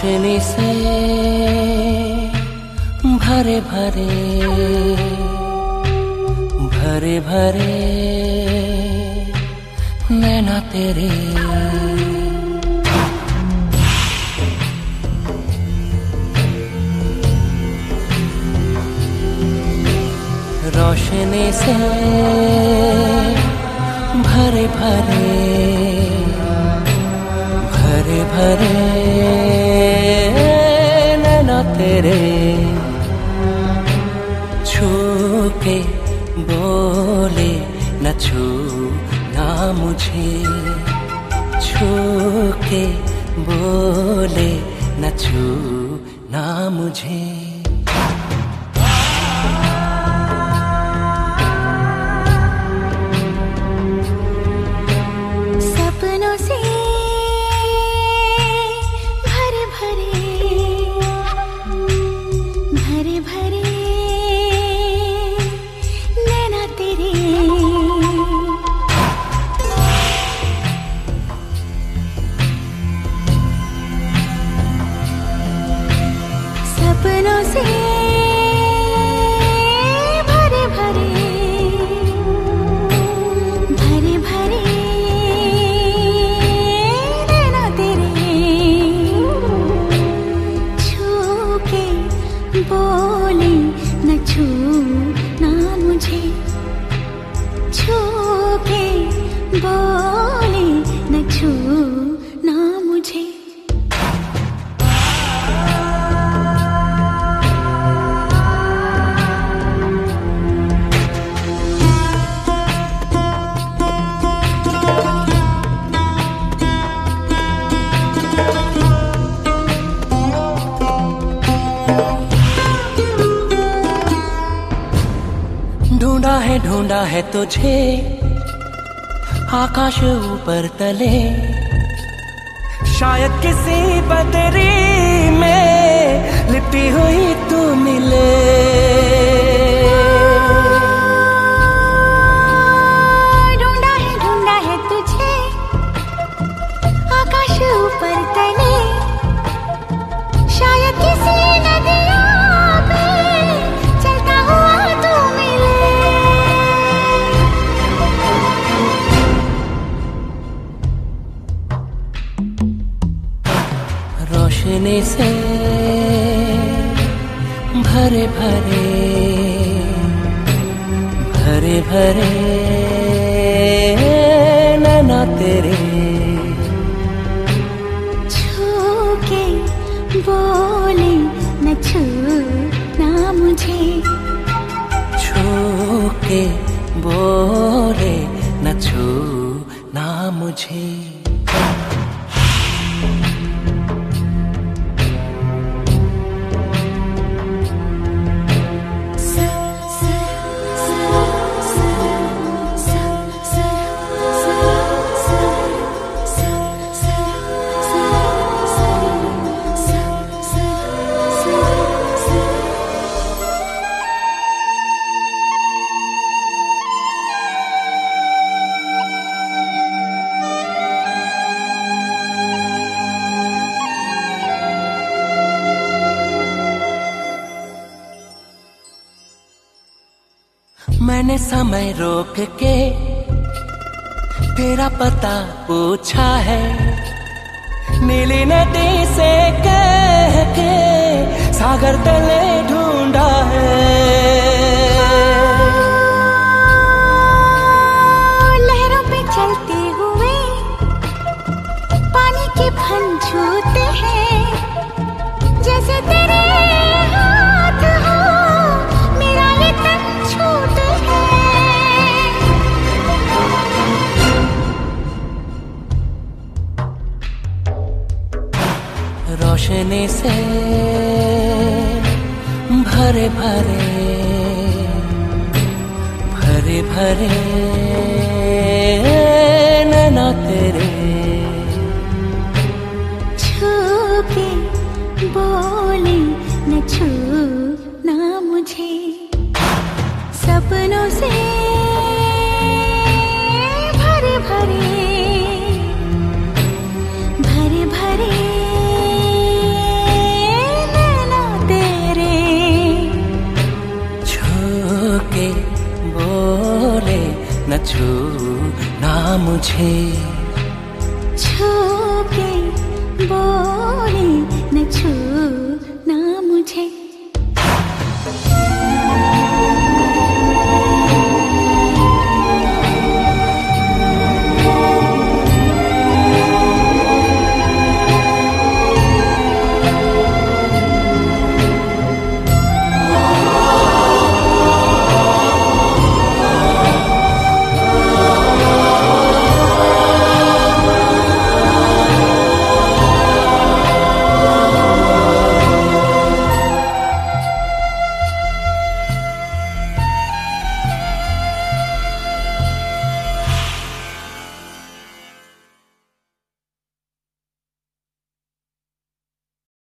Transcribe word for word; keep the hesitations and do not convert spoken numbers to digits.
रोशनी से भरे भरे भरे भरे नैना तेरे, रोशनी से भरे भरे भरे भरे नैना तेरे, छू के बोले न छू ना मुझे, छू के बोले न छू ना मुझे। सपनों से भरे भरे भरे भरे नैना तेरे, सपनों से भरे भरे भरे भरे नैना तेरे, छू के बोले न छू ना मुझे, छू के बोले न छू ना मुझे। ढूंढा है ढूंढा है तुझे आकाश ऊपर तले, शायद किसी बदरी में लिपटी हुई तू मिले। ढूंढा है ढूंढा है तुझे आकाश ऊपर तले, शायद किसी नदिया पे चलता हुआ तू मिले। रोशनी से भरे भरे भरे भरे नैना तेरे, छू के बोले न छू ना मुझे, छू के बोले न छू ना मुझे। मैंने समय रोक के तेरा पता पूछा है, नीली नदी से कह के सागर तले ढूंढा है। लहरों पे चलते हुए पानी के फन छूते हैं, जैसे तेरे हाथ हो मेरा ये तन छूते हैं। रोशनी से भरे भरे भरे भरे नैना तेरे, छू के बोले न छू ना मुझे, सपनों से भरे भरे भरे भरे छू ना मुझे, छू के बोले न छू